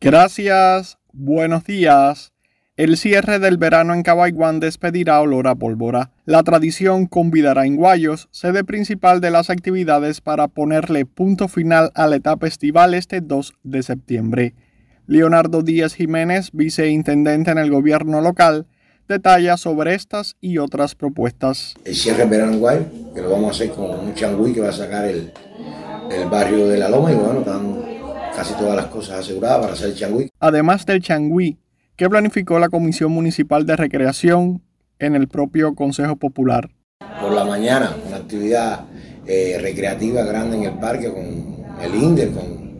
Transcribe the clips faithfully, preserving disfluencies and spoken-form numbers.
Gracias, buenos días. El cierre del verano en Cabaiguán despedirá olor a pólvora. La tradición convidará en Guayos, sede principal de las actividades, para ponerle punto final a la etapa estival este dos de septiembre. Leonardo Díaz Jiménez, viceintendente en el gobierno local, detalla sobre estas y otras propuestas. El cierre del verano en Guayos, que lo vamos a hacer con un changüí que va a sacar el, el barrio de La Loma, y bueno, están casi todas las cosas aseguradas para hacer el changüí. Además del changüí, que planificó la Comisión Municipal de Recreación en el propio Consejo Popular. Por la mañana, una actividad eh, recreativa grande en el parque con el INDER, con,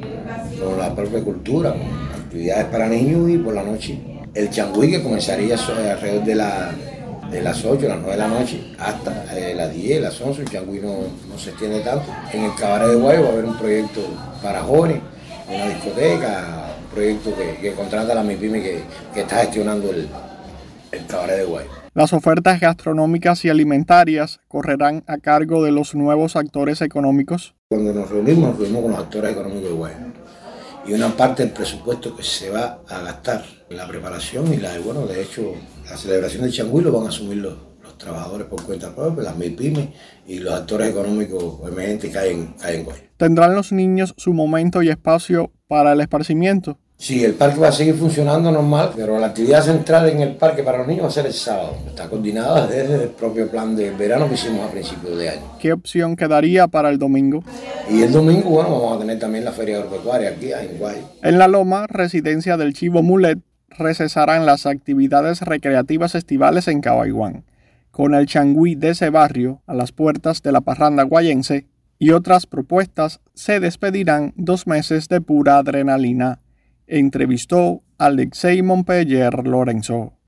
con la propia cultura, con actividades para niños, y por la noche el changüí, que comenzaría alrededor de, la, de las ocho, las nueve de la noche hasta eh, las diez, las once. El changüí no, no se extiende tanto. En el Cabaret de Guayos va a haber un proyecto para jóvenes, una discoteca, proyecto que, que contrata a la MIPYME que, que está gestionando el, el Cabaret de Guayos. Las ofertas gastronómicas y alimentarias correrán a cargo de los nuevos actores económicos. Cuando nos reunimos, nos reunimos con los actores económicos de Guayos. Y una parte del presupuesto que se va a gastar en la preparación y la, bueno, de hecho, la celebración del changüí lo van a asumir los, los trabajadores por cuenta propia, las MIPYME y los actores económicos emergentes que hay en, que hay en Guayos. ¿Tendrán los niños su momento y espacio para el esparcimiento? Sí, el parque va a seguir funcionando normal, pero la actividad central en el parque para los niños va a ser el sábado. Está coordinada desde el propio plan de verano que hicimos a principios de año. ¿Qué opción quedaría para el domingo? Y el domingo, bueno, vamos a tener también la feria agropecuaria aquí en Guayos. En La Loma, residencia del Chivo Mulet, recesarán las actividades recreativas estivales en Cabaiguán, con el changüí de ese barrio a las puertas de la parranda guayense, y otras propuestas se despedirán dos meses de pura adrenalina. Entrevistó Alexei Montpeller Lorenzo.